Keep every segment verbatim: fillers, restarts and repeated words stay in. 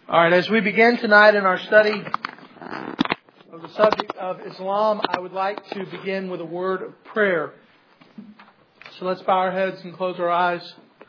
All right, as we begin tonight in our study of the subject of Islam, I would like to begin with a word of prayer. So let's bow our heads and close our eyes.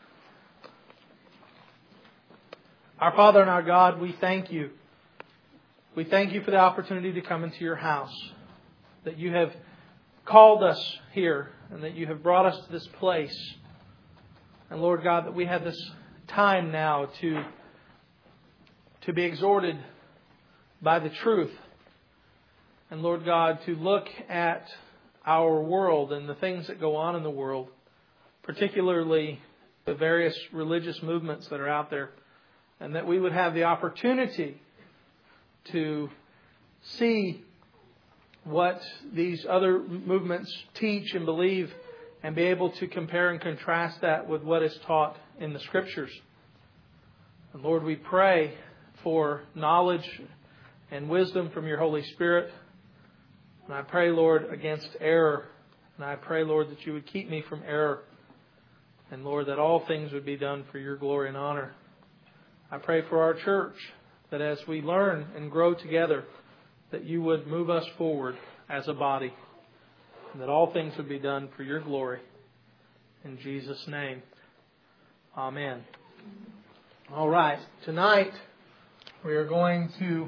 Our Father and our God, we thank you. We thank you for the opportunity to come into your house, that you have called us here and that you have brought us to this place. And Lord God, that we have this time now to to be exhorted by the truth. And Lord God, to look at our world and the things that go on in the world, particularly the various religious movements that are out there, and that we would have the opportunity to see what these other movements teach and believe and be able to compare and contrast that with what is taught in the Scriptures. And Lord, we pray for knowledge and wisdom from your Holy Spirit. And I pray, Lord, against error. And I pray, Lord, that you would keep me from error. And Lord, that all things would be done for your glory and honor. I pray for our church, that as we learn and grow together, that you would move us forward as a body. And that all things would be done for your glory. In Jesus' name. Amen. All right. Tonight, we are going to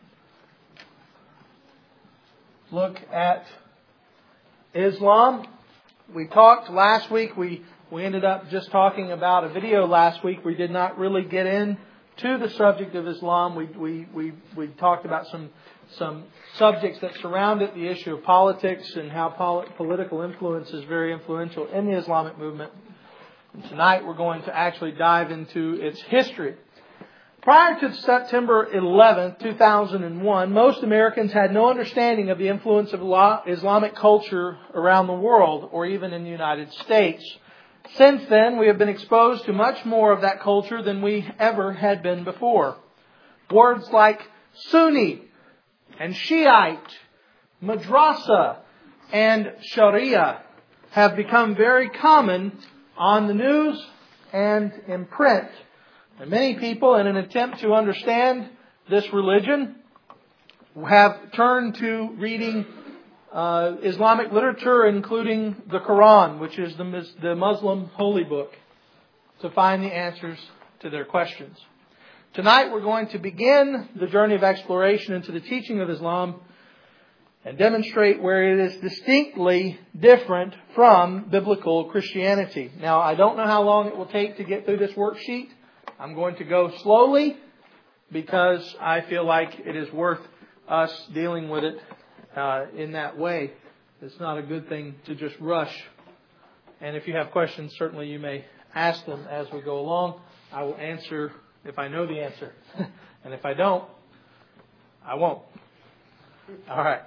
look at Islam. We talked last week. We, we ended up just talking about a video last week. We did not really get into the subject of Islam. We, we, we, we talked about some, some subjects that surround it, the issue of politics and how pol- political influence is very influential in the Islamic movement. And tonight we're going to actually dive into its history. Prior to September eleventh, two thousand one, most Americans had no understanding of the influence of Islamic culture around the world, or even in the United States. Since then, we have been exposed to much more of that culture than we ever had been before. Words like Sunni and Shiite, Madrasa, and Sharia have become very common on the news and in print. And many people, in an attempt to understand this religion, have turned to reading uh, Islamic literature, including the Quran, which is the, the Muslim holy book, to find the answers to their questions. Tonight we're going to begin the journey of exploration into the teaching of Islam and demonstrate where it is distinctly different from biblical Christianity. Now, I don't know how long it will take to get through this worksheet. I'm going to go slowly because I feel like it is worth us dealing with it uh, in that way. It's not a good thing to just rush. And if you have questions, certainly you may ask them as we go along. I will answer if I know the answer. And if I don't, I won't. All right.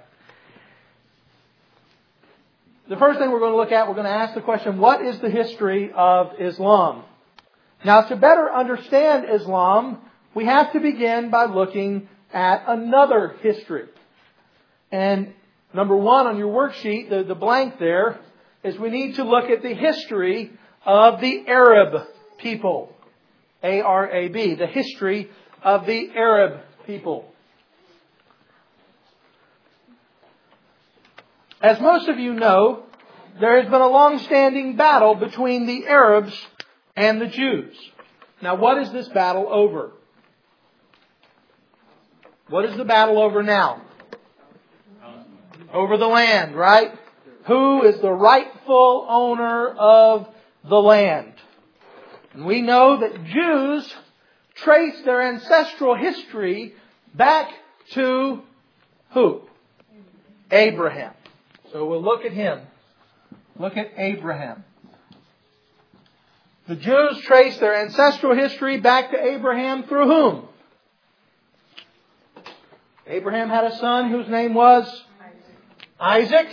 The first thing we're going to look at, we're going to ask the question, what is the history of Islam? Now, to better understand Islam, we have to begin by looking at another history. And number one on your worksheet, the, the blank there, is we need to look at the history of the Arab people. A R A B, the history of the Arab people. As most of you know, there has been a long-standing battle between the Arabs and the Jews. Now, what is this battle over? What is the battle over now? Over the land, right? Who is the rightful owner of the land? And we know that Jews trace their ancestral history back to who? Abraham. So we'll look at him. Look at Abraham. The Jews trace their ancestral history back to Abraham through whom? Abraham had a son whose name was Isaac. Isaac.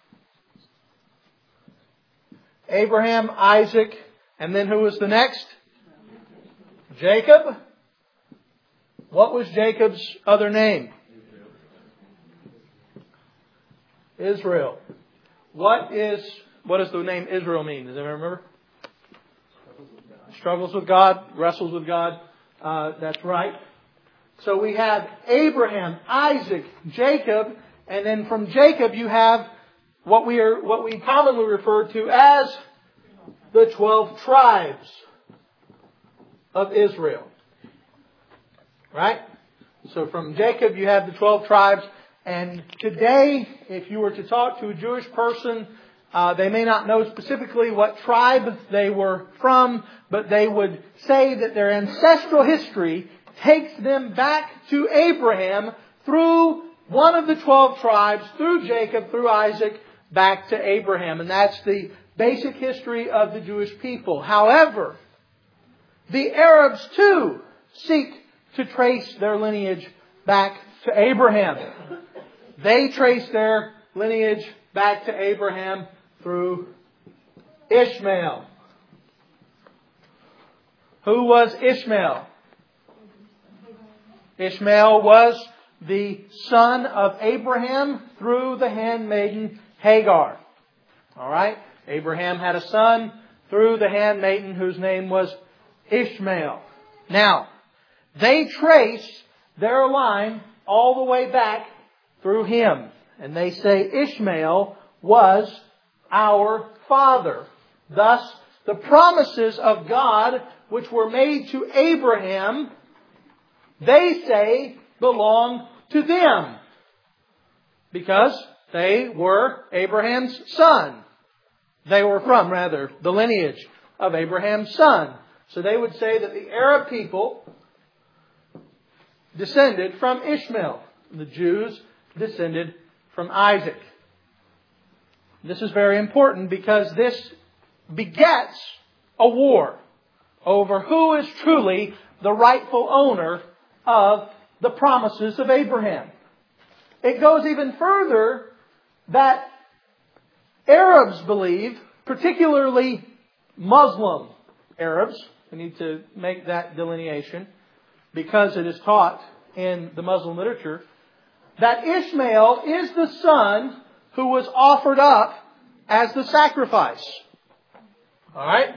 Abraham, Isaac, and then who was the next? Jacob. What was Jacob's other name? Israel. What is what does the name Israel mean? Does anyone remember? Struggles with God, wrestles with God. Uh, that's right. So we have Abraham, Isaac, Jacob, and then from Jacob you have what we are what we commonly refer to as the twelve tribes of Israel. Right? So from Jacob you have the twelve tribes. And today, if you were to talk to a Jewish person, uh, they may not know specifically what tribe they were from, but they would say that their ancestral history takes them back to Abraham through one of the twelve tribes, through Jacob, through Isaac, back to Abraham. And that's the basic history of the Jewish people. However, the Arabs too seek to trace their lineage back to Abraham. They trace their lineage back to Abraham through Ishmael. Who was Ishmael? Ishmael was the son of Abraham through the handmaiden Hagar. All right? Abraham had a son through the handmaiden whose name was Ishmael. Now, they trace their line all the way back through him. And they say Ishmael was our father. Thus, the promises of God which were made to Abraham, they say belong to them. Because they were Abraham's son. They were from, rather, the lineage of Abraham's son. So they would say that the Arab people descended from Ishmael. The Jews descended from Isaac. This is very important because this begets a war over who is truly the rightful owner of the promises of Abraham. It goes even further that Arabs believe, particularly Muslim Arabs, we need to make that delineation because it is taught in the Muslim literature, that Ishmael is the son who was offered up as the sacrifice. Alright?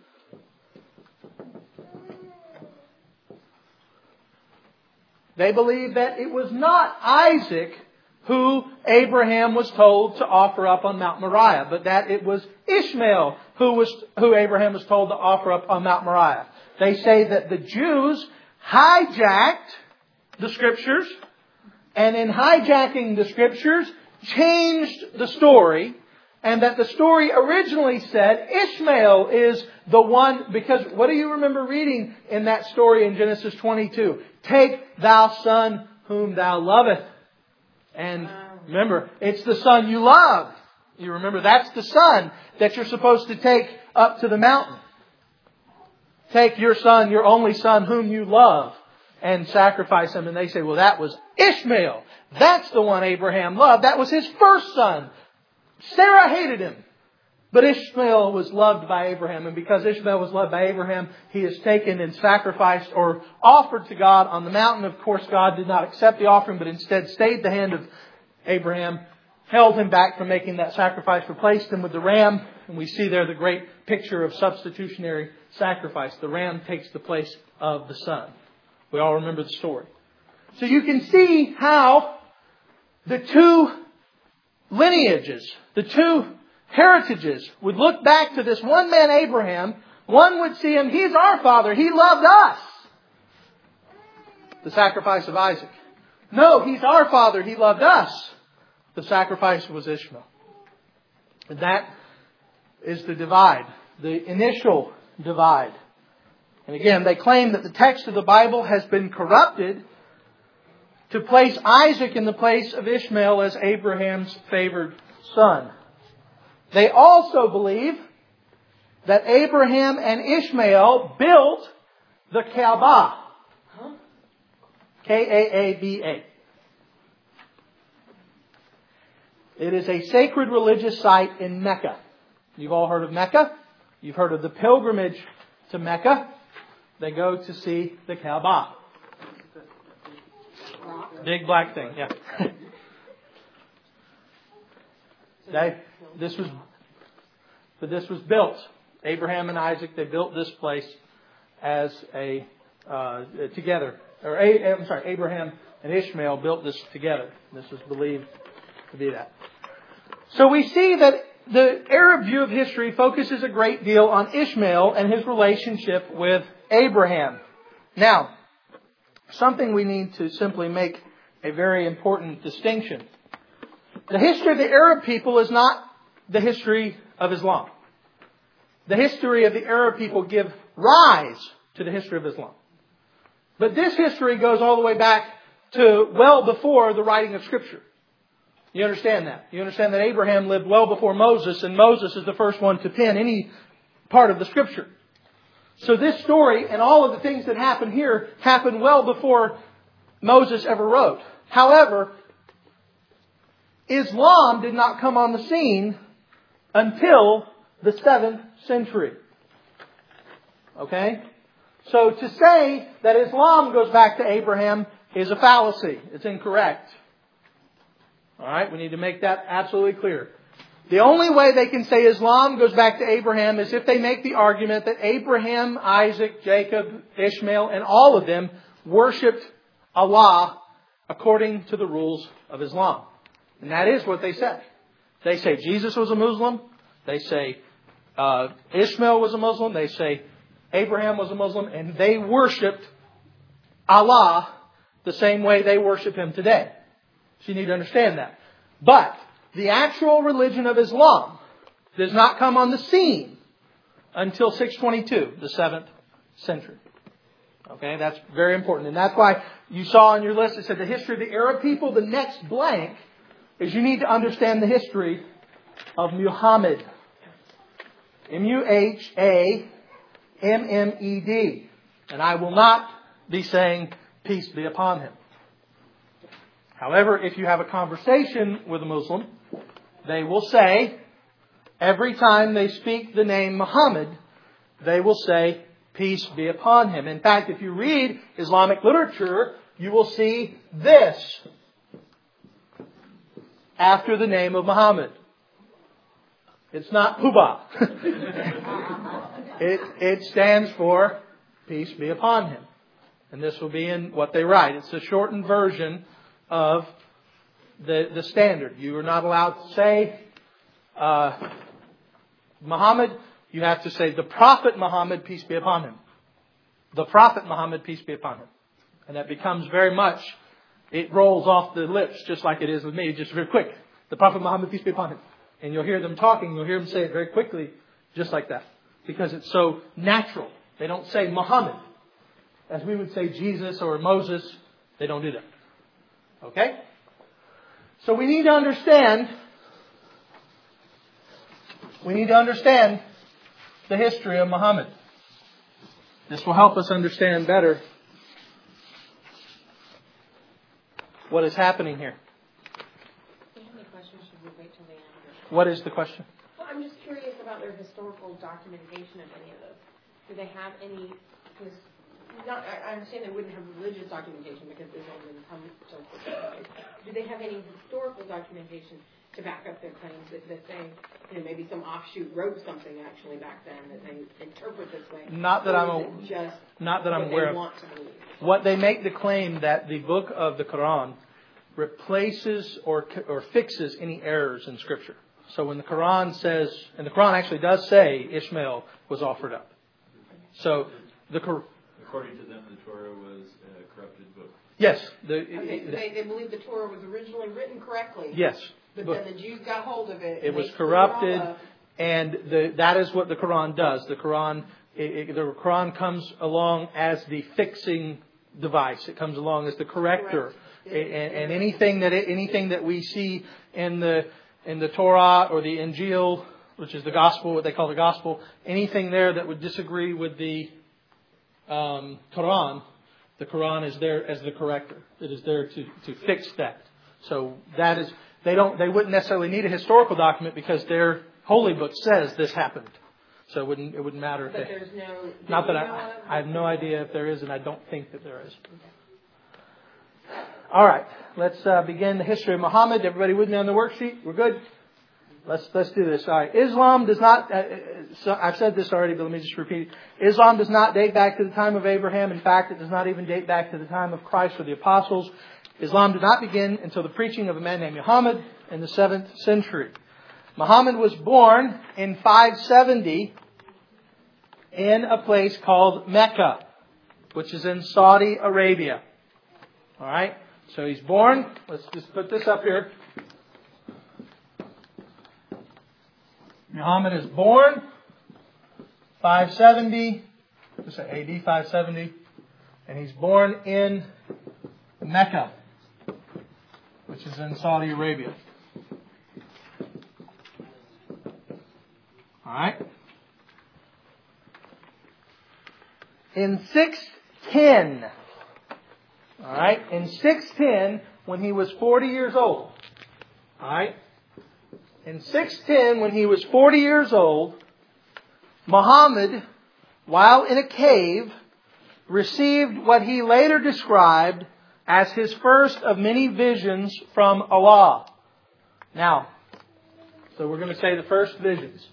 They believe that it was not Isaac who Abraham was told to offer up on Mount Moriah, but that it was Ishmael who was who Abraham was told to offer up on Mount Moriah. They say that the Jews hijacked the Scriptures, and in hijacking the Scriptures, changed the story, and that the story originally said Ishmael is the one, because what do you remember reading in that story in Genesis twenty-two? Take thou son whom thou lovest. And remember, it's the son you love. You remember that's the son that you're supposed to take up to the mountain. Take your son, your only son whom you love, and sacrifice him. And they say, well, that was Ishmael. That's the one Abraham loved. That was his first son. Sarah hated him. But Ishmael was loved by Abraham. And because Ishmael was loved by Abraham, he is taken and sacrificed or offered to God on the mountain. Of course, God did not accept the offering, but instead stayed the hand of Abraham, held him back from making that sacrifice, replaced him with the ram. And we see there the great picture of substitutionary sacrifice. The ram takes the place of the son. We all remember the story. So you can see how the two lineages, the two heritages would look back to this one man Abraham. One would see him, he's our father, he loved us. The sacrifice of Isaac. No, he's our father, he loved us. The sacrifice was Ishmael. And that is the divide, the initial divide. And again, they claim that the text of the Bible has been corrupted to place Isaac in the place of Ishmael as Abraham's favored son. They also believe that Abraham and Ishmael built the Kaaba. K A A B A. It is a sacred religious site in Mecca. You've all heard of Mecca. You've heard of the pilgrimage to Mecca. They go to see the Kaaba. Big black thing, yeah. They, this was, but this was built. Abraham and Isaac, they built this place as a uh, together or A, I'm sorry, Abraham and Ishmael built this together. This is believed to be that. So we see that the Arab view of history focuses a great deal on Ishmael and his relationship with Abraham. Now, something we need to simply make a very important distinction. The history of the Arab people is not the history of Islam. The history of the Arab people give rise to the history of Islam. But this history goes all the way back to well before the writing of Scripture. You understand that? You understand that Abraham lived well before Moses, and Moses is the first one to pen any part of the Scripture. So this story and all of the things that happen here happened well before Moses ever wrote. However, Islam did not come on the scene until the seventh century. Okay? So to say that Islam goes back to Abraham is a fallacy. It's incorrect. Alright, we need to make that absolutely clear. The only way they can say Islam goes back to Abraham is if they make the argument that Abraham, Isaac, Jacob, Ishmael, and all of them worshipped Allah according to the rules of Islam. And that is what they say. They say Jesus was a Muslim. They say uh, Ishmael was a Muslim. They say Abraham was a Muslim. And they worshipped Allah the same way they worship Him today. So you need to understand that. But the actual religion of Islam does not come on the scene until six twenty-two, the seventh century. Okay, that's very important. And that's why you saw on your list, it said the history of the Arab people. The next blank is you need to understand the history of Muhammad. M U H A M M E D. And I will not be saying peace be upon him. However, if you have a conversation with a Muslim, they will say, every time they speak the name Muhammad, they will say, peace be upon him. In fact, if you read Islamic literature, you will see this after the name of Muhammad. It's not Huba. it, it stands for peace be upon him. And this will be in what they write. It's a shortened version of the, the standard. You are not allowed to say uh, Muhammad. You have to say the Prophet Muhammad, peace be upon him. The Prophet Muhammad, peace be upon him. And that becomes very much, it rolls off the lips just like it is with me, just very quick. The Prophet Muhammad, peace be upon him. And you'll hear them talking, you'll hear them say it very quickly, just like that. Because it's so natural. They don't say Muhammad. As we would say Jesus or Moses, they don't do that. Okay? So we need to understand, we need to understand the history of Muhammad. This will help us understand better what is happening here. Do you have any questions? Should we wait till the end? What is the question? Well, I'm just curious about their historical documentation of any of this. Do they have any... Because not, I understand they wouldn't have religious documentation because Islam didn't come until the Do they have any historical documentation to back up their claims that, that they, you know, maybe some offshoot wrote something actually back then that they interpret this way? Not that I'm a, just not that I'm aware of. Want to believe? What they make the claim that the book of the Quran replaces or or fixes any errors in Scripture. So when the Quran says, and the Quran actually does say Ishmael was offered up. So the Quran. According to them, the Torah was a corrupted book. Yes. The, okay, so they, they believe the Torah was originally written correctly. Yes. But, but then the Jews got hold of it. It was corrupted, and the, that is what the Quran does. The Quran, it, it, the Quran comes along as the fixing device. It comes along as the corrector, and, and anything that it, anything that we see in the in the Torah or the Injil, which is the gospel, what they call the gospel, anything there that would disagree with the Um, Quran, the Quran is there as the corrector. It is there to, to fix that. So that is, they don't, they wouldn't necessarily need a historical document because their holy book says this happened. So it wouldn't, it wouldn't matter if but they, there's no, not that I, I have no idea if there is, and I don't think that there is. All right, let's uh, begin the history of Muhammad. Everybody with me on the worksheet? We're good? Let's let's do this. All right. Islam does not. Uh, so I've said this already, but let me just repeat it. Islam does not date back to the time of Abraham. In fact, it does not even date back to the time of Christ or the apostles. Islam did not begin until the preaching of a man named Muhammad in the seventh century. Muhammad was born in five seventy in a place called Mecca, which is in Saudi Arabia. All right. So he's born. Let's just put this up here. Muhammad is born five seventy, let's say A D five seventy, and he's born in Mecca, which is in Saudi Arabia. All right. In six ten, all right, in six ten, when he was forty years old, all right. In six ten, when he was forty years old, Muhammad, while in a cave, received what he later described as his first of many visions from Allah. Now, so we're going to say the first visions.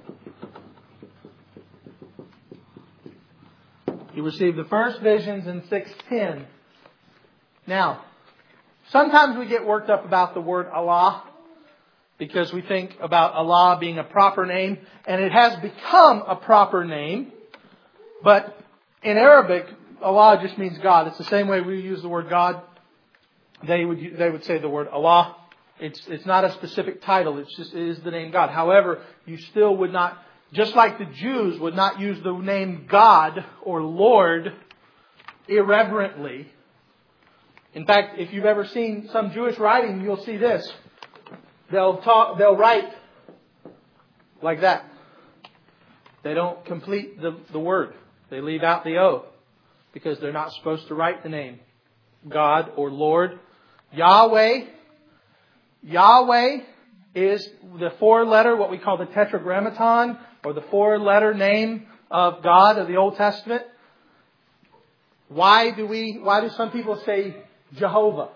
He received the first visions in six ten. Now, sometimes we get worked up about the word Allah, because we think about Allah being a proper name, and it has become a proper name. But in Arabic, Allah just means God. It's the same way we use the word God. They would they would say the word Allah. It's it's not a specific title. It's just it is the name God. However, you still would not, just like the Jews would not use the name God or Lord irreverently. In fact, if you've ever seen some Jewish writing, you'll see this. They'll talk, they'll write like that. They don't complete the, the word. They leave out the O because they're not supposed to write the name God or Lord. Yahweh. Yahweh is the four letter, what we call the tetragrammaton, or the four letter name of God of the Old Testament. Why do we, why do some people say Jehovah?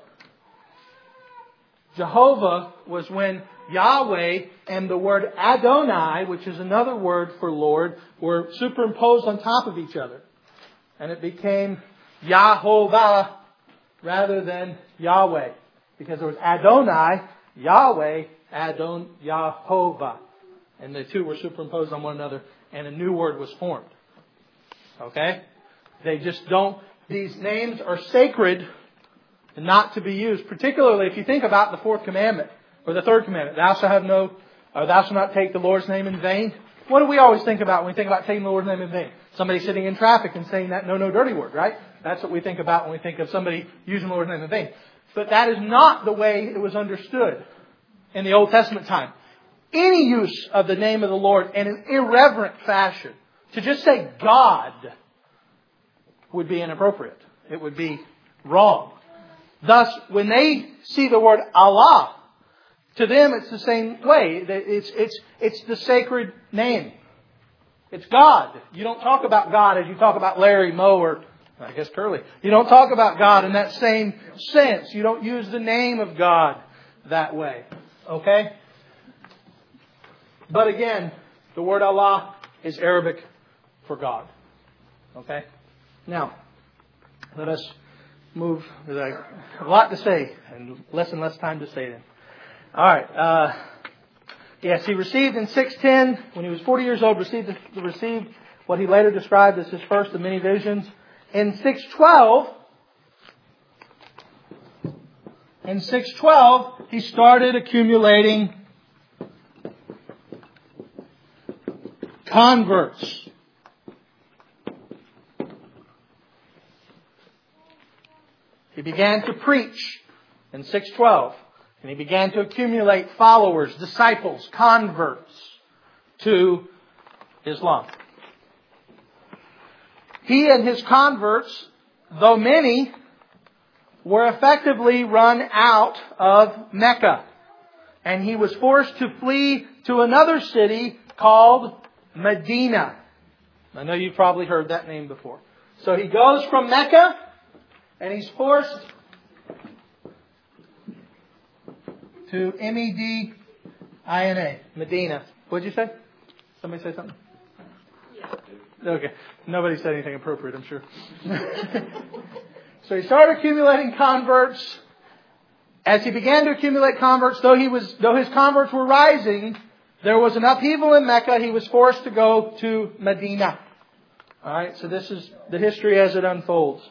Jehovah was when Yahweh and the word Adonai, which is another word for Lord, were superimposed on top of each other. And it became Yahovah rather than Yahweh. Because there was Adonai, Yahweh, Adon, Yahovah. And the two were superimposed on one another and a new word was formed. Okay? They just don't, these names are sacred and not to be used, particularly if you think about the fourth commandment, or the third commandment, thou shalt have no, or thou shalt not take the Lord's name in vain. What do we always think about when we think about taking the Lord's name in vain? Somebody sitting in traffic and saying that no, no dirty word, right? That's what we think about when we think of somebody using the Lord's name in vain. But that is not the way it was understood in the Old Testament time. Any use of the name of the Lord in an irreverent fashion, to just say God, would be inappropriate. It would be wrong. Thus, when they see the word Allah, to them it's the same way. It's, it's, it's the sacred name. It's God. You don't talk about God as you talk about Larry, Moe, or I guess Curly. You don't talk about God in that same sense. You don't use the name of God that way. Okay? But again, the word Allah is Arabic for God. Okay? Now, let us move. There's a lot to say and less and less time to say them. All right. Uh, yes, he received in six ten, when he was forty years old, received, received what he later described as his first of many visions. In six twelve, in six twelve, he started accumulating converts. He began to preach in six twelve. And he began to accumulate followers, disciples, converts to Islam. He and his converts, though many, were effectively run out of Mecca. And he was forced to flee to another city called Medina. I know you've probably heard that name before. So he goes from Mecca and he's forced to M E D I N A. Medina. What'd you say? Somebody say something? Yeah. Okay. Nobody said anything appropriate, I'm sure. So he started accumulating converts. As he began to accumulate converts, though he was, though his converts were rising, there was an upheaval in Mecca. He was forced to go to Medina. All right. So this is the history as it unfolds.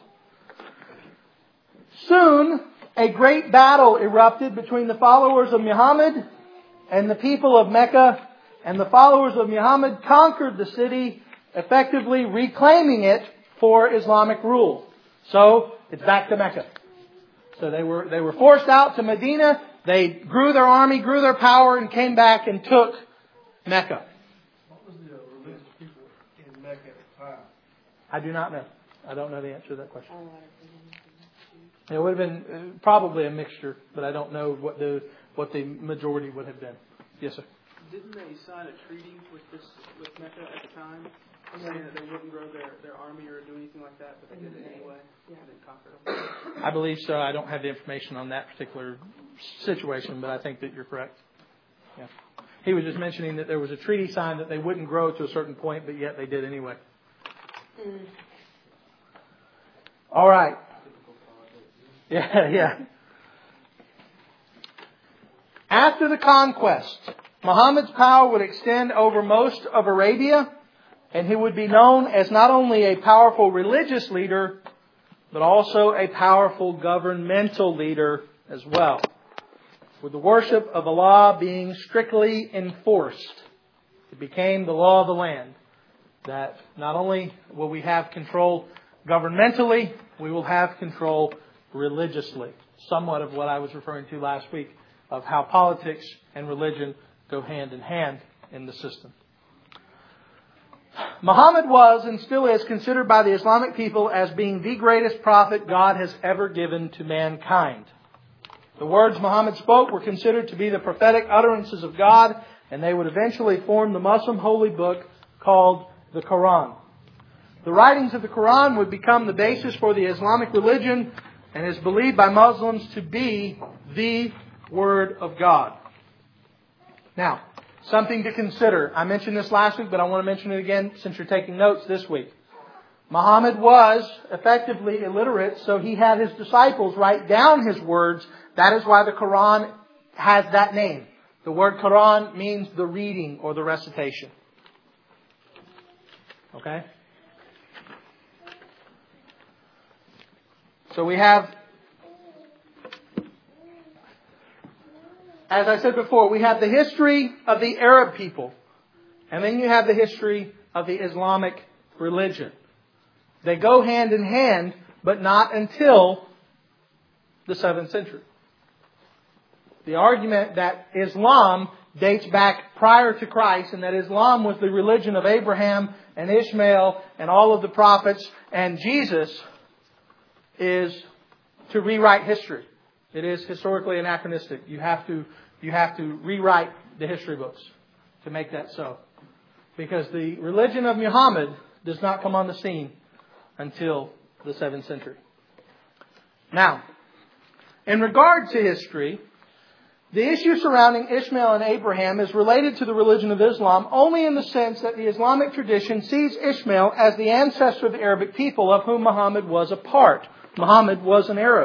Soon, a great battle erupted between the followers of Muhammad and the people of Mecca, and the followers of Muhammad conquered the city, effectively reclaiming it for Islamic rule. So, it's back to Mecca. So they were, they were forced out to Medina, they grew their army, grew their power, and came back and took Mecca. What was the religious people in Mecca at the time? I do not know. I don't know the answer to that question. It would have been uh, probably a mixture, but I don't know what the what the majority would have been. Yes, sir. Didn't they sign a treaty with this with Mecca at the time, saying that they wouldn't grow their, their army or do anything like that, but they did it anyway? Yeah, they conquered them. I believe so. I don't have the information on that particular situation, but I think that you're correct. Yeah. He was just mentioning that there was a treaty signed that they wouldn't grow to a certain point, but yet they did anyway. Mm. All right. Yeah, yeah. After the conquest, Muhammad's power would extend over most of Arabia, and he would be known as not only a powerful religious leader, but also a powerful governmental leader as well. With the worship of Allah being strictly enforced, it became the law of the land that not only will we have control governmentally, we will have control religiously. Somewhat of what I was referring to last week of how politics and religion go hand in hand in the system. Muhammad was and still is considered by the Islamic people as being the greatest prophet God has ever given to mankind. The words Muhammad spoke were considered to be the prophetic utterances of God, and they would eventually form the Muslim holy book called the Quran. The writings of the Quran would become the basis for the Islamic religion and is believed by Muslims to be the Word of God. Now, something to consider. I mentioned this last week, but I want to mention it again since you're taking notes this week. Muhammad was effectively illiterate, so he had his disciples write down his words. That is why the Quran has that name. The word Quran means the reading or the recitation. Okay? So we have, as I said before, we have the history of the Arab people. And then you have the history of the Islamic religion. They go hand in hand, but not until the seventh century. The argument that Islam dates back prior to Christ and that Islam was the religion of Abraham and Ishmael and all of the prophets and Jesus is to rewrite history. It is historically anachronistic. You have to you have to rewrite the history books to make that so. Because the religion of Muhammad does not come on the scene until the seventh century. Now, in regard to history, the issue surrounding Ishmael and Abraham is related to the religion of Islam only in the sense that the Islamic tradition sees Ishmael as the ancestor of the Arabic people of whom Muhammad was a part. Muhammad was an Arab.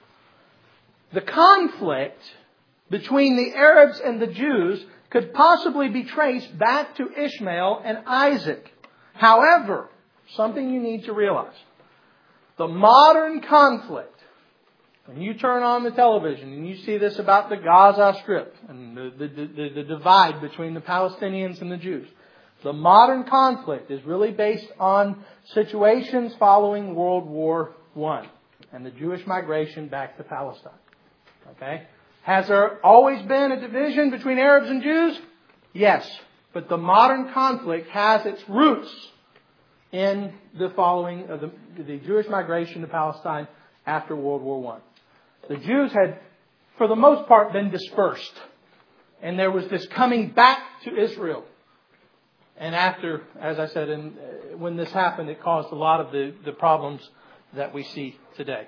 The conflict between the Arabs and the Jews could possibly be traced back to Ishmael and Isaac. However, something you need to realize. The modern conflict, when you turn on the television and you see this about the Gaza Strip and the, the, the, the divide between the Palestinians and the Jews, the modern conflict is really based on situations following World War One and the Jewish migration back to Palestine. Okay? Has there always been a division between Arabs and Jews? Yes. But the modern conflict has its roots in the following of the, the Jewish migration to Palestine after World War One. The Jews had, for the most part, been dispersed. And there was this coming back to Israel. And after, as I said, in, when this happened, it caused a lot of the, the problems that we see today.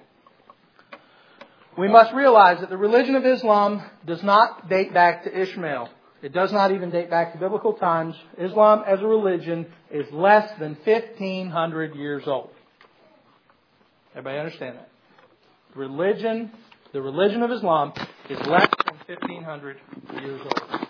We must realize that the religion of Islam does not date back to Ishmael. It does not even date back to biblical times. Islam as a religion is less than fifteen hundred years old. Everybody understand that? Religion, the religion of Islam is less than fifteen hundred years old.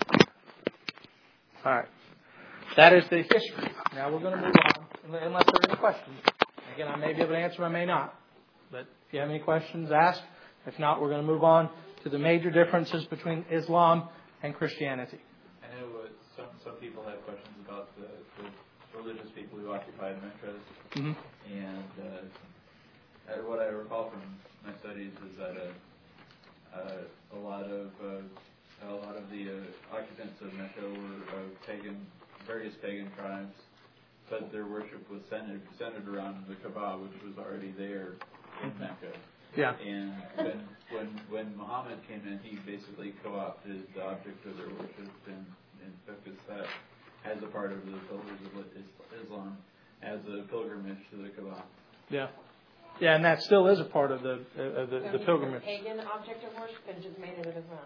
All right. That is the history. Now we're going to move on, unless there are any questions. Again, I may be able to answer, I may not. But if you have any questions, ask. If not, we're going to move on to the major differences between Islam and Christianity. I know uh, some some people have questions about the, the religious people who occupied Mecca, Mm-hmm. and uh, what I recall from my studies is that uh, uh, a lot of uh, a lot of the uh, occupants of Mecca were uh, pagan, various pagan tribes, but their worship was centered centered around the Kaaba, which was already there in Mecca. Yeah. And when when when Muhammad came in, he basically co-opted the object of their worship and, and focused that as a part of the pillars of Islam, as a pilgrimage to the Kaaba. Yeah. Yeah, and that still is a part of the uh, the, So the pilgrimage. a pagan object of worship and just made it of Islam.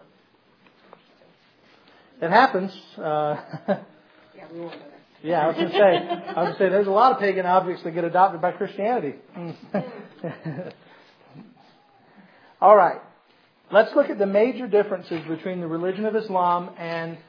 It happens. Uh, Yeah, we won't go there. yeah, I was going to say. I was going to say there's a lot of pagan objects that get adopted by Christianity. All right. Let's look at the major differences between the religion of Islam and...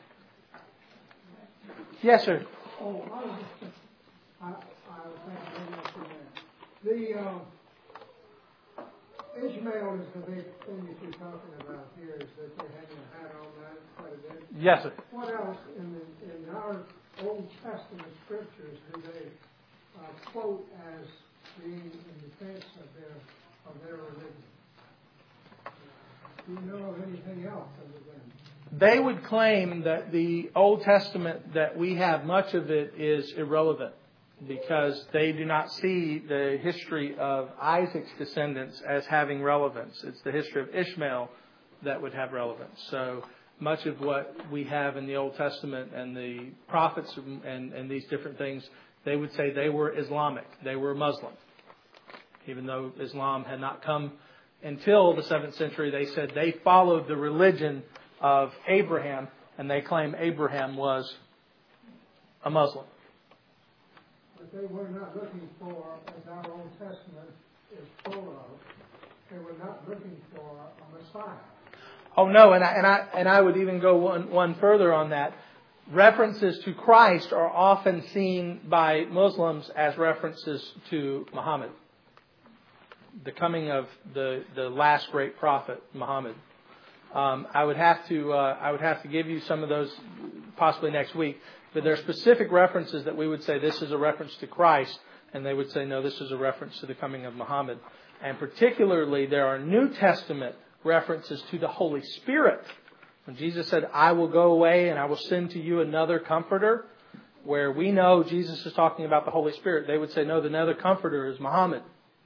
Yes, sir. Oh, I was just, I, I was thinking maybe I should ask. The, um, Ishmael is the big thing that you're talking about here, is that they hang a hat on that quite a bit. Yes, sir. What else in the, in our Old Testament scriptures do they uh, quote as being in defense of their, of their religion? Do you know of anything else other than? They would claim that the Old Testament that we have, much of it is irrelevant because they do not see the history of Isaac's descendants as having relevance. It's the history of Ishmael that would have relevance. So much of what we have in the Old Testament and the prophets and, and these different things, they would say they were Islamic. They were Muslim. Even though Islam had not come until the seventh century, they said they followed the religion of Abraham, and they claim Abraham was a Muslim. But they were not looking for, as our Old Testament is full of, they were not looking for a Messiah. Oh no, and I, and I and I would even go one one further on that. References to Christ are often seen by Muslims as references to Muhammad, the coming of the, the last great prophet, Muhammad. Um, I would have to uh, I would have to give you some of those possibly next week. But there are specific references that we would say this is a reference to Christ, and they would say no, this is a reference to the coming of Muhammad. And particularly, there are New Testament references to the Holy Spirit. When Jesus said, "I will go away and I will send to you another Comforter," where we know Jesus is talking about the Holy Spirit, they would say no, the another Comforter is Muhammad.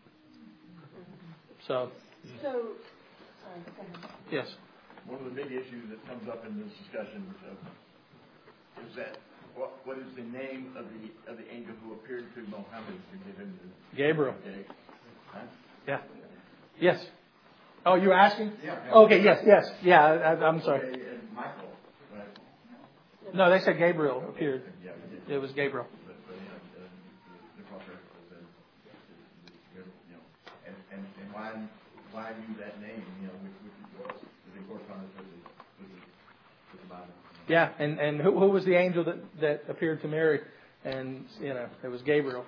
So, So, sorry, go ahead. yes. One of the big issues that comes up in this discussion uh, is that what, what is the name of the of the angel who appeared to Muhammad to give him the Gabriel. Okay. Huh? Yeah. Yes. Oh, you were asking? Yeah. Okay. Yes. Yes. Yeah. I, I'm sorry. Okay, and Michael, right? No, they said Gabriel appeared. Yeah, we did. It was Gabriel. But, but yeah, uh, the cross reference says, you know, and, and, and why why use that name? You know, which which was in correspondence with the with the, with the Bible. Yeah, and and who, who was the angel that, that appeared to Mary? And you know, it was Gabriel.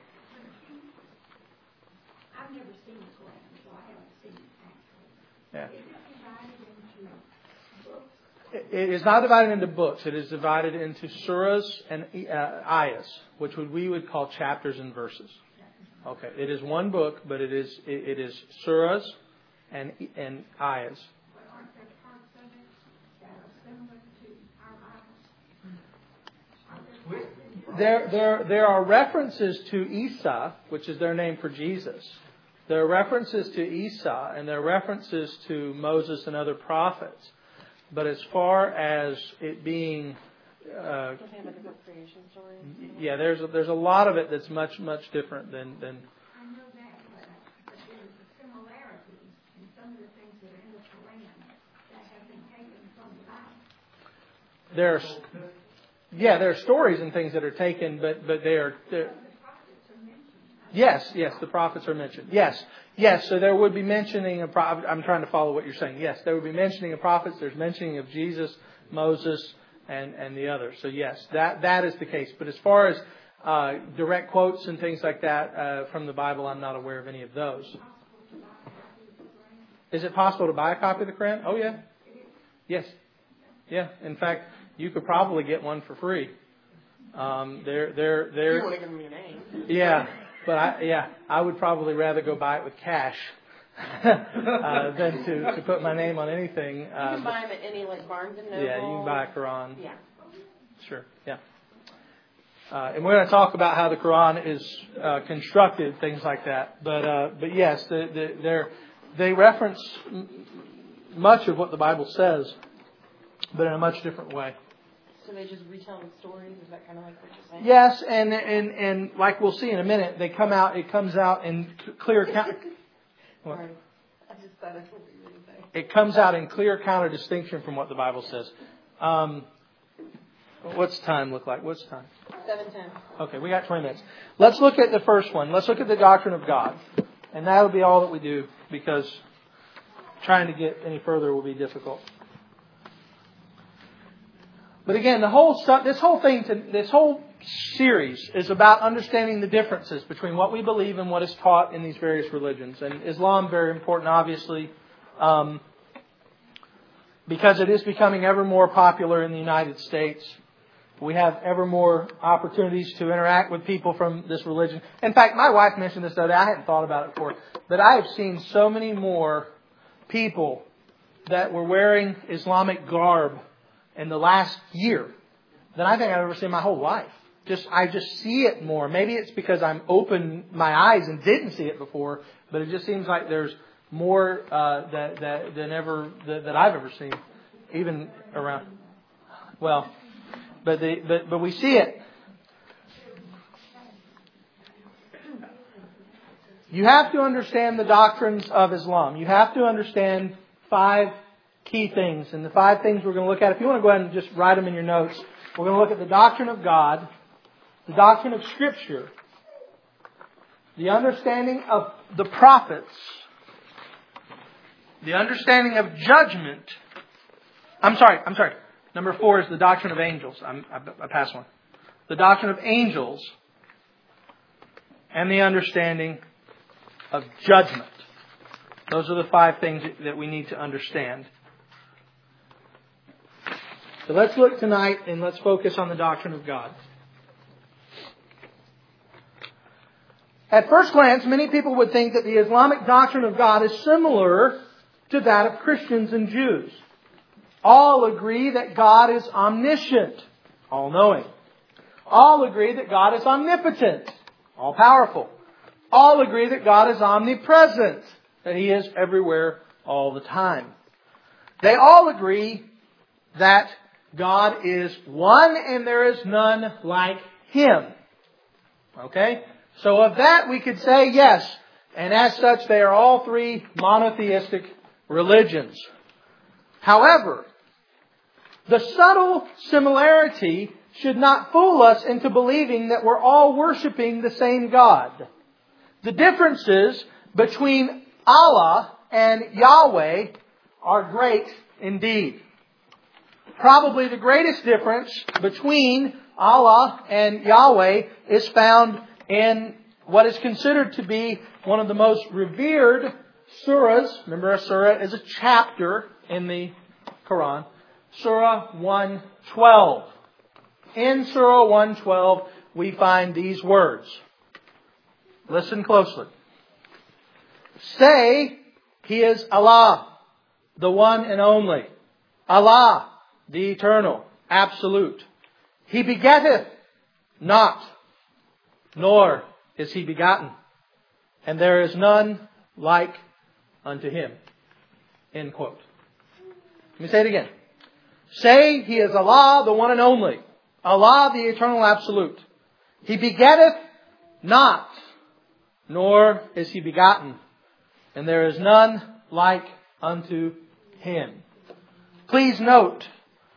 I've never seen the Quran, so I haven't seen it actually. Yeah. Is it divided into books? It it is not divided into books. It is divided into surahs and uh, ayahs, which would, we would call chapters and verses. Okay, it is one book, but it is it, it is surahs and and ayahs. But aren't there parts of it that are similar to our Bible? There, there, there are references to Isa, which is their name for Jesus. There are references to Isa, and there are references to Moses and other prophets. But as far as it being, uh, Don't they have a different creation story? yeah, there's a, there's a lot of it that's much much different than than. I know that, but, but there's similarities in some of the things that are in the Quran that have been taken from the Bible. there's, yeah, there are stories and things that are taken, but, but they are, they're, yes, yes, the prophets are mentioned. Yes, yes, so there would be mentioning of prophet. I'm trying to follow what you're saying. Yes, there would be mentioning of prophets. There's mentioning of Jesus, Moses, and, and the others. So yes, that, that is the case. But as far as uh, direct quotes and things like that uh, from the Bible, I'm not aware of any of those. Is it possible to buy a copy of the Quran? Oh, yeah. Yes. Yeah. In fact, you could probably get one for free. Um, they're, they're, they're, You want to give them your name. Yeah. But I, yeah, I would probably rather go buy it with cash uh, than to, to put my name on anything. You Uh, can buy them at any, like, Barnes and Noble. yeah, you can buy a Quran. Yeah. Sure. Yeah. Uh, and we're going to talk about how the Quran is uh, constructed, things like that. But uh, but yes, the, the, they're, they reference m- much of what the Bible says, but in a much different way. So they just retell the stories? Is that kind of like what you're saying? Yes, and and and like we'll see in a minute, they come out. It comes out in clear. Count- Sorry. I just thought that's what you were going to say. it comes out in clear counter distinction from what the Bible says. Um, what's time look like? What's time? seven ten. Okay, we got twenty minutes. Let's look at the first one. Let's look at the doctrine of God. And that'll be all that we do, because trying to get any further will be difficult. But again, the whole stuff, this whole thing, this whole series is about understanding the differences between what we believe and what is taught in these various religions. And Islam, very important, obviously, um, because it is becoming ever more popular in the United States. We have ever more opportunities to interact with people from this religion. In fact, my wife mentioned this the other day. I hadn't thought about it before. But I have seen so many more people that were wearing Islamic garb in the last year than I think I've ever seen in my whole life. Just I just see it more. Maybe it's because I'm open my eyes and didn't see it before. But it just seems like there's more uh, that, that than ever that, that I've ever seen, even around. Well. But, the, but but we see it. You have to understand the doctrines of Islam. You have to understand five key things. And the five things we're going to look at, if you want to go ahead and just write them in your notes, we're going to look at the doctrine of God, the doctrine of Scripture, the understanding of the prophets, the understanding of judgment. I'm sorry, I'm sorry. Number four is the doctrine of angels. I'm, I, I passed one. The doctrine of angels and the understanding of judgment. Those are the five things that we need to understand. So let's look tonight and let's focus on the doctrine of God. At first glance, many people would think that the Islamic doctrine of God is similar to that of Christians and Jews. All agree that God is omniscient, all-knowing. All agree that God is omnipotent, all-powerful. All agree that God is omnipresent, that He is everywhere all the time. They all agree that God is one and there is none like Him. Okay? So of that we could say yes. And as such, they are all three monotheistic religions. However, the subtle similarity should not fool us into believing that we're all worshiping the same God. The differences between Allah and Yahweh are great indeed. Probably the greatest difference between Allah and Yahweh is found in what is considered to be one of the most revered surahs. Remember, a surah is a chapter in the Quran. Surah one twelve. In Surah one twelve, we find these words. Listen closely. Say, He is Allah, the one and only. Allah, the eternal, absolute. He begetteth not, nor is He begotten. And there is none like unto Him. End quote. Let me say it again. Say, He is Allah, the one and only. Allah, the eternal absolute. He begetteth not, nor is He begotten. And there is none like unto Him. Please note,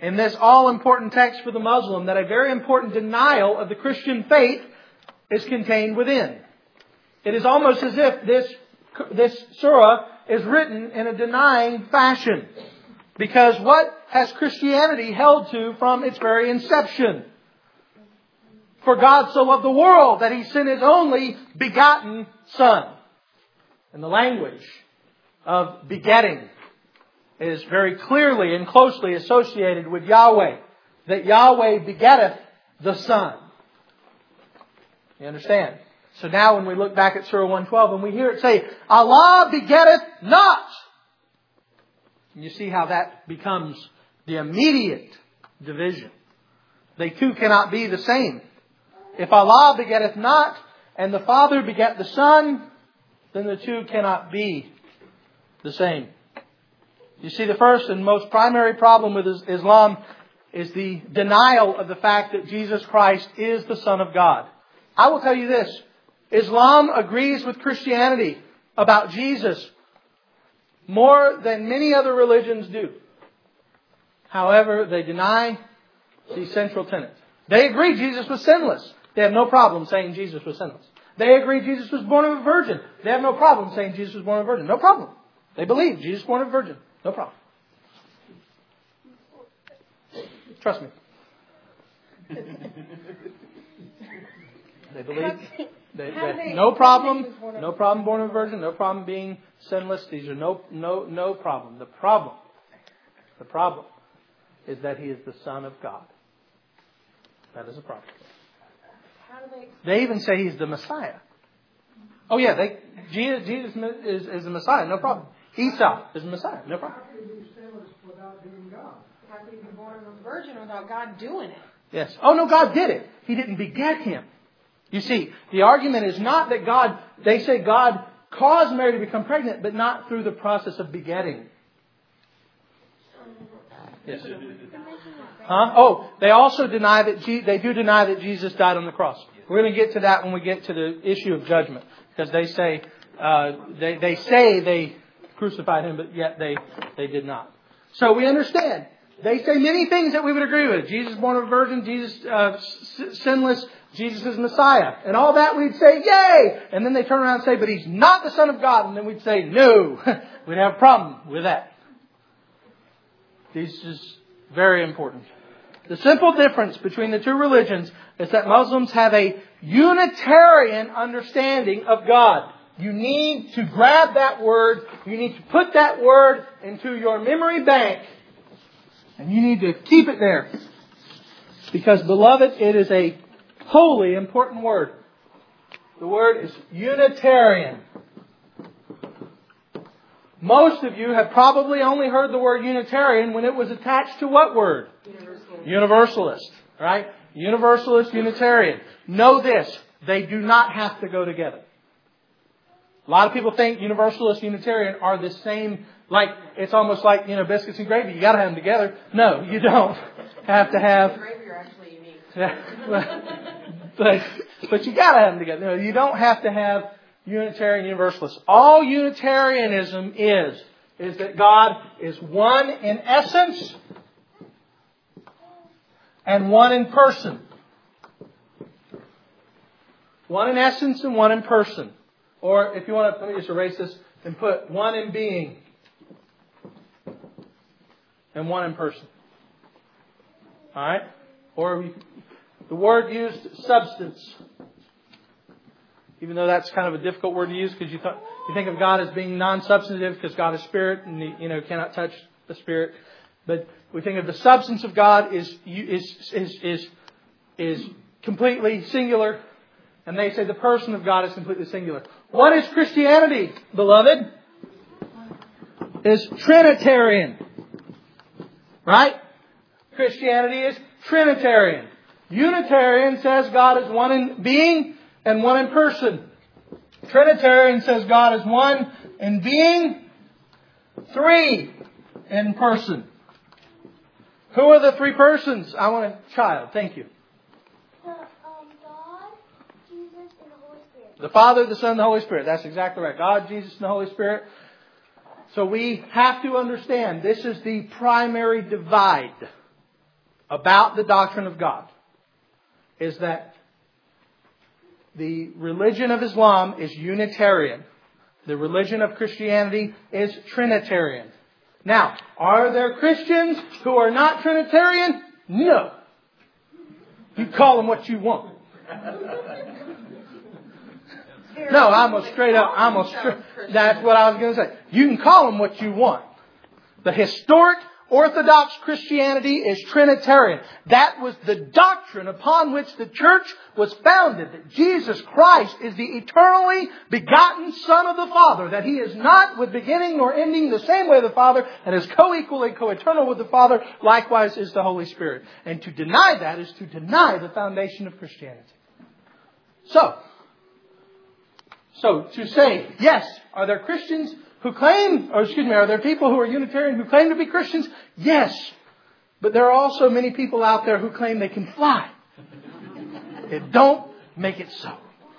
in this all-important text for the Muslim that a very important denial of the Christian faith is contained within. It is almost as if this, this surah is written in a denying fashion. Because what has Christianity held to from its very inception? For God so loved the world that He sent His only begotten Son. And the language of begetting is very clearly and closely associated with Yahweh. That Yahweh begetteth the Son. You understand? So now when we look back at Surah one twelve and we hear it say, Allah begetteth not. You see how that becomes the immediate division. They two cannot be the same. If Allah begetteth not and the Father beget the Son, then the two cannot be the same. You see, the first and most primary problem with Islam is the denial of the fact that Jesus Christ is the Son of God. I will tell you this. Islam agrees with Christianity about Jesus more than many other religions do. However, they deny the central tenet. They agree Jesus was sinless. They have no problem saying Jesus was sinless. They agree Jesus was born of a virgin. They have no problem saying Jesus was born of a virgin. No problem. They believe Jesus was born of a virgin. No problem. Trust me. They believe. They, they, no problem. No problem born of a virgin. No problem being sinless. These are no no no problem. The problem. The problem is that He is the Son of God. That is a problem. They even say He's the Messiah. Oh yeah, they Jesus, Jesus is, is the Messiah. No problem. Isa is the Messiah. No problem. How can you be sinless without being God? How can you be born of a virgin without God doing it? Yes. Oh no, God did it. He didn't beget Him. You see, the argument is not that God, they say God caused Mary to become pregnant, but not through the process of begetting. Yes. Huh? Oh, they also deny that, Je- they do deny that Jesus died on the cross. We're going to get to that when we get to the issue of judgment. Because they say, uh, they, they say they crucified Him, but yet they, they did not. So we understand. They say many things that we would agree with. Jesus born of a virgin, Jesus uh, s- sinless, Jesus is Messiah. And all that we'd say, yay! And then they turn around and say, but He's not the Son of God. And then we'd say, no. We'd have a problem with that. This is very important. The simple difference between the two religions is that Muslims have a Unitarian understanding of God. You need to grab that word. You need to put that word into your memory bank. And you need to keep it there. Because, beloved, it is a wholly important word. The word is Unitarian. Most of you have probably only heard the word Unitarian when it was attached to what word? Universalist. Universalist. Right? Universalist, Unitarian. Know this. They do not have to go together. A lot of people think Universalist, Unitarian are the same. Like, it's almost like, you know, biscuits and gravy. You got to have them together. No, you don't have to have. Gravy are actually unique. but, but you got to have them together. No, you don't have to have Unitarian Universalist. All Unitarianism is, is that God is one in essence and one in person. One in essence and one in person. Or if you want to, let me just erase this and put one in being and one in person. Alright? Or the word used, substance. Even though that's kind of a difficult word to use because you, th- you think of God as being non-substantive because God is spirit and He, you know, cannot touch the spirit. But we think of the substance of God is is is is, is completely singular. And they say the person of God is completely singular. What is Christianity, beloved? Is Trinitarian. Right? Christianity is Trinitarian. Unitarian says God is one in being and one in person. Trinitarian says God is one in being, three in person. Who are the three persons? I want a child. Thank you. The, um, God, Jesus, and the Holy Spirit. The Father, the Son, and the Holy Spirit. That's exactly right. God, Jesus, and the Holy Spirit. So we have to understand this is the primary divide about the doctrine of God is that the religion of Islam is Unitarian. The religion of Christianity is Trinitarian. Now, are there Christians who are not Trinitarian? No. You call them what you want. No, I'm a straight up, I'm a straight, that's what I was going to say. You can call them what you want. The historic Orthodox Christianity is Trinitarian. That was the doctrine upon which the church was founded. That Jesus Christ is the eternally begotten Son of the Father. That He is not with beginning nor ending the same way the Father and is co-equal and co-eternal with the Father. Likewise is the Holy Spirit. And to deny that is to deny the foundation of Christianity. So, so to say, yes, are there Christians who claim, or excuse me, are there people who are Unitarian who claim to be Christians? Yes. But there are also many people out there who claim they can fly. It don't make it so.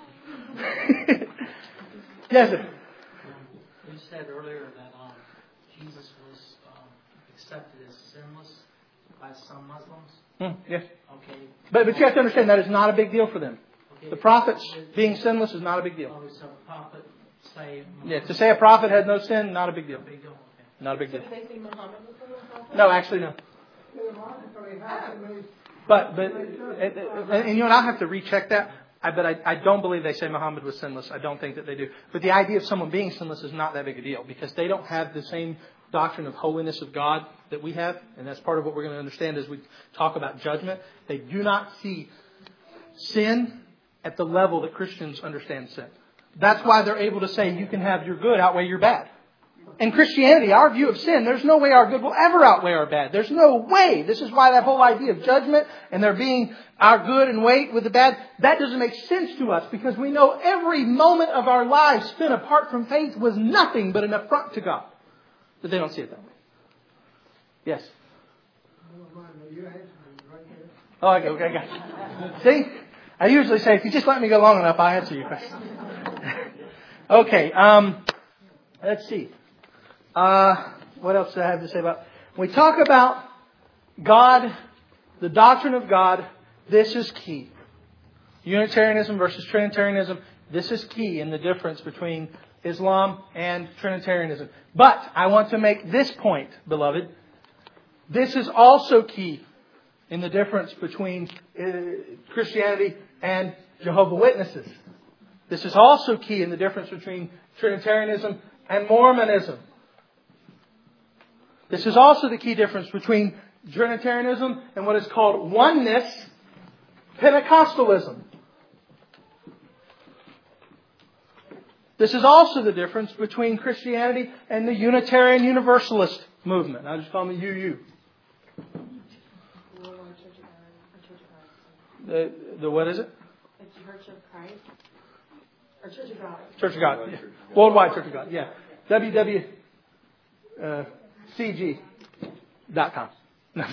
Yes, sir. You said earlier that um, Jesus was um, accepted as sinless by some Muslims. Hmm, yes. Okay. But, but you have to understand that is not a big deal for them. Okay. The prophets being sinless is not a big deal. Oh, so a prophet say Yeah, to say a prophet had no sin, not a big deal. big deal. Okay. Not a big So deal. did they say Muhammad was a prophet? No, actually no. But, but, and, and you know what, I'll have to recheck that. I, but I, I don't believe they say Muhammad was sinless. I don't think that they do. But the idea of someone being sinless is not that big a deal because they don't have the same doctrine of holiness of God that we have. And that's part of what we're going to understand as we talk about judgment. They do not see sin at the level that Christians understand sin. That's why they're able to say you can have your good outweigh your bad. In Christianity, our view of sin, there's no way our good will ever outweigh our bad. There's no way. This is why that whole idea of judgment and there being our good and weight with the bad, that doesn't make sense to us because we know every moment of our lives spent apart from faith was nothing but an affront to God. But they don't see it that way. Yes? Oh, okay, okay, got you. See? I usually say, if you just let me go long enough, I'll answer your question. Okay, um, let's see. Uh, what else do I have to say about? When we talk about God, the doctrine of God, this is key. Unitarianism versus Trinitarianism, this is key in the difference between Islam and Trinitarianism. But I want to make this point, beloved. This is also key in the difference between uh, Christianity and Jehovah's Witnesses. This is also key in the difference between Trinitarianism and Mormonism. This is also the key difference between Trinitarianism and what is called oneness Pentecostalism. This is also the difference between Christianity and the Unitarian Universalist movement. I just call them the U U. The, the what is it? The Church of Christ? Or Church of God? Church of God. Yeah. Worldwide Church of God. Yeah. W W C G dot com. No,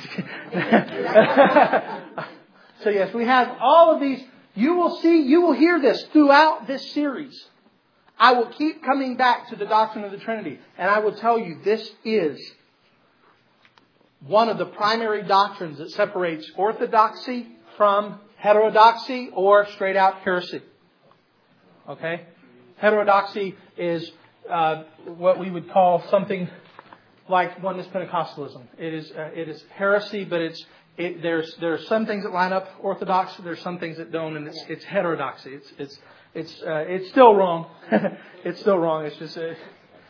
so yes, we have all of these. You will see, you will hear this throughout this series. I will keep coming back to the doctrine of the Trinity. And I will tell you, this is one of the primary doctrines that separates orthodoxy from heterodoxy or straight out heresy. Okay? Heterodoxy is uh, what we would call something like oneness Pentecostalism. It is uh, it is heresy, but it's it, there's there are some things that line up orthodox. There's some things that don't, and it's it's heterodoxy. It's it's it's uh, it's still wrong. It's still wrong. It's just uh...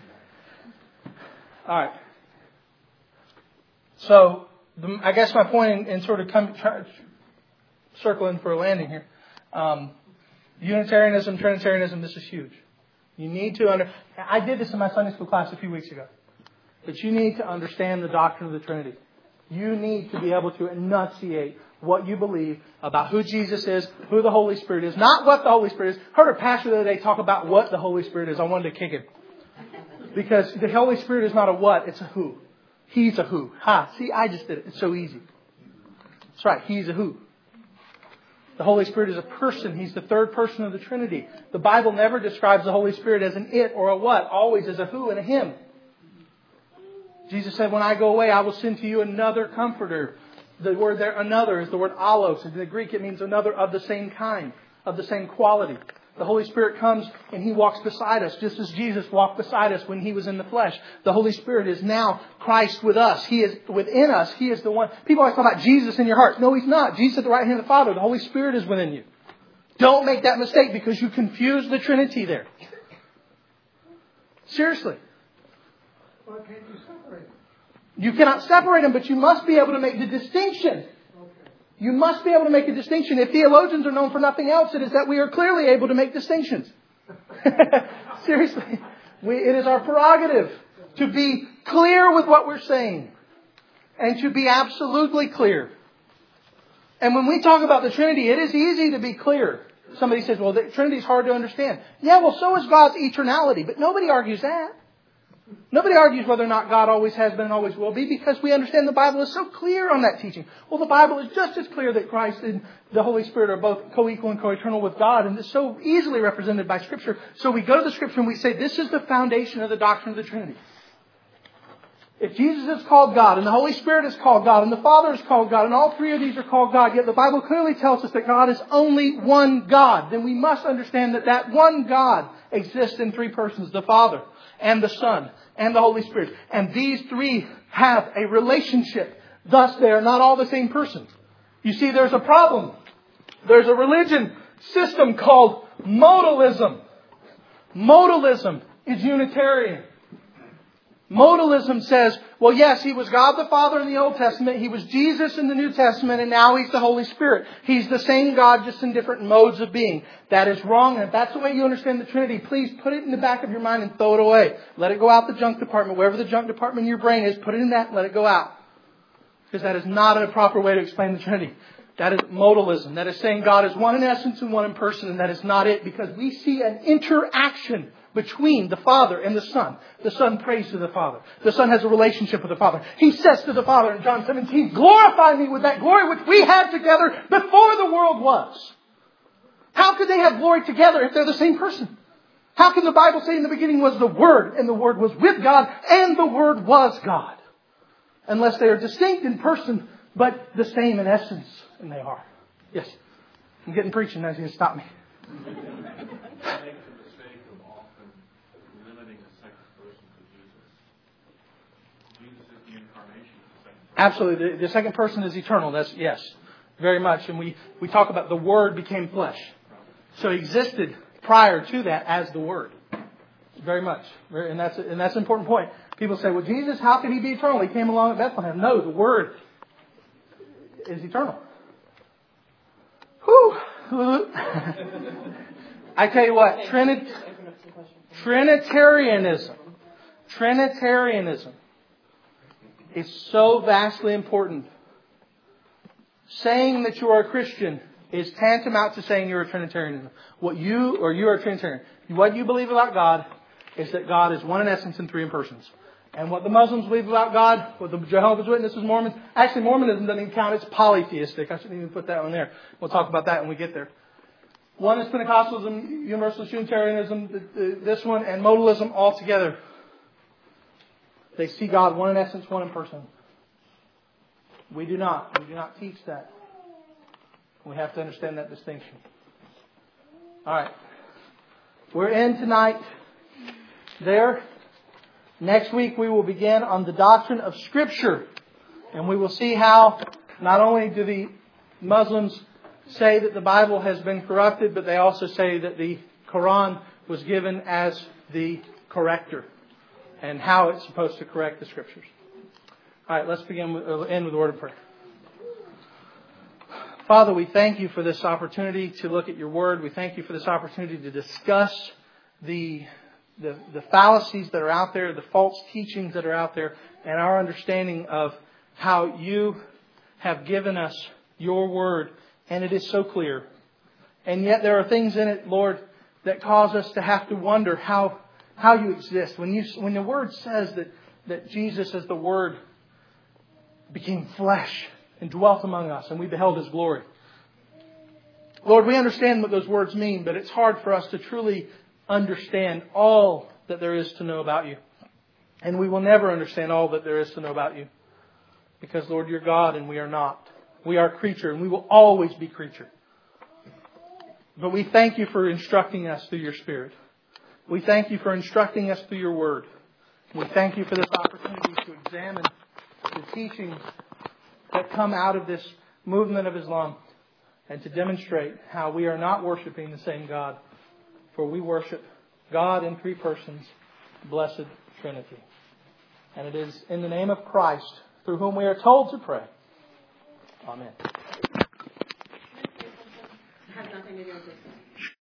all right. So the, I guess my point in, in sort of come, try, circling for a landing here. Um, Unitarianism, Trinitarianism. This is huge. You need to under. I did this in my Sunday school class a few weeks ago. But you need to understand the doctrine of the Trinity. You need to be able to enunciate what you believe about who Jesus is, who the Holy Spirit is, not what the Holy Spirit is. I heard a pastor the other day talk about what the Holy Spirit is. I wanted to kick him. Because the Holy Spirit is not a what, it's a who. He's a who. Ha, see, I just did it. It's so easy. That's right, He's a who. The Holy Spirit is a person. He's the third person of the Trinity. The Bible never describes the Holy Spirit as an it or a what, always as a who and a him. Jesus said, when I go away, I will send to you another comforter. The word there, another, is the word allos. In the Greek, it means another of the same kind, of the same quality. The Holy Spirit comes and He walks beside us, just as Jesus walked beside us when He was in the flesh. The Holy Spirit is now Christ with us. He is within us. He is the one. People always talk about Jesus in your heart. No, He's not. Jesus at the right hand of the Father. The Holy Spirit is within you. Don't make that mistake because you confuse the Trinity there. Seriously. Why can't you separate them? You cannot separate them, but you must be able to make the distinction. You must be able to make a distinction. If theologians are known for nothing else, it is that we are clearly able to make distinctions. Seriously. We, it is our prerogative to be clear with what we're saying. And to be absolutely clear. And when we talk about the Trinity, it is easy to be clear. Somebody says, well, the Trinity is hard to understand. Yeah, well, so is God's eternality. But nobody argues that. Nobody argues whether or not God always has been and always will be, because we understand the Bible is so clear on that teaching. Well, the Bible is just as clear that Christ and the Holy Spirit are both co-equal and co-eternal with God, and it's so easily represented by Scripture. So we go to the Scripture and we say, this is the foundation of the doctrine of the Trinity. If Jesus is called God, and the Holy Spirit is called God, and the Father is called God, and all three of these are called God, yet the Bible clearly tells us that God is only one God, then we must understand that that one God exists in three persons, the Father and the Son and the Holy Spirit. And these three have a relationship. Thus, they are not all the same person. You see, there's a problem. There's a religion system called modalism. Modalism is Unitarian. Modalism says, well, yes, He was God the Father in the Old Testament. He was Jesus in the New Testament. And now He's the Holy Spirit. He's the same God, just in different modes of being. That is wrong. And if that's the way you understand the Trinity, please put it in the back of your mind and throw it away. Let it go out the junk department. Wherever the junk department in your brain is, put it in that and let it go out. Because that is not a proper way to explain the Trinity. That is modalism. That is saying God is one in essence and one in person. And that is not it. Because we see an interaction between the Father and the Son. The Son prays to the Father. The Son has a relationship with the Father. He says to the Father in John seventeen, glorify me with that glory which we had together before the world was. How could they have glory together if they're the same person? How can the Bible say in the beginning was the Word, and the Word was with God, and the Word was God? Unless they are distinct in person, but the same in essence. And they are. Yes. I'm getting preaching now. He's going to stop me. Absolutely. The, the second person is eternal. That's, yes, very much. And we, we talk about the Word became flesh. So He existed prior to that as the Word. Very much. And that's, and that's an important point. People say, well, Jesus, how could He be eternal? He came along at Bethlehem. No, the Word is eternal. Whew. I tell you what, Trinit- Trinitarianism. Trinitarianism. It's so vastly important. Saying that you are a Christian is tantamount to saying you're a Trinitarian. What you, or you are a Trinitarian. What you believe about God is that God is one in essence and three in persons. And what the Muslims believe about God, what the Jehovah's Witnesses, Mormons, actually Mormonism doesn't even count, it's polytheistic. I shouldn't even put that one there. We'll talk about that when we get there. One is Pentecostalism, Universalist Unitarianism, this one, and modalism all together. They see God one in essence, one in person. We do not. We do not teach that. We have to understand that distinction. All right. We're in tonight there. Next week we will begin on the doctrine of Scripture. And we will see how not only do the Muslims say that the Bible has been corrupted, but they also say that the Quran was given as the corrector. And how it's supposed to correct the Scriptures. All right, let's begin with, uh, end with a word of prayer. Father, we thank You for this opportunity to look at Your Word. We thank You for this opportunity to discuss the, the, the fallacies that are out there, the false teachings that are out there, and our understanding of how You have given us Your Word. And it is so clear. And yet there are things in it, Lord, that cause us to have to wonder how How You exist. When you when the Word says that, that Jesus as the Word became flesh and dwelt among us and we beheld His glory. Lord, we understand what those words mean, but it's hard for us to truly understand all that there is to know about You. And we will never understand all that there is to know about You. Because, Lord, you're God and we are not. We are creature and we will always be creature. But we thank you for instructing us through your Spirit. We thank you for instructing us through your Word. We thank you for this opportunity to examine the teachings that come out of this movement of Islam and to demonstrate how we are not worshiping the same God, for we worship God in three persons, blessed Trinity. And it is in the name of Christ through whom we are told to pray. Amen. It has nothing to do with this.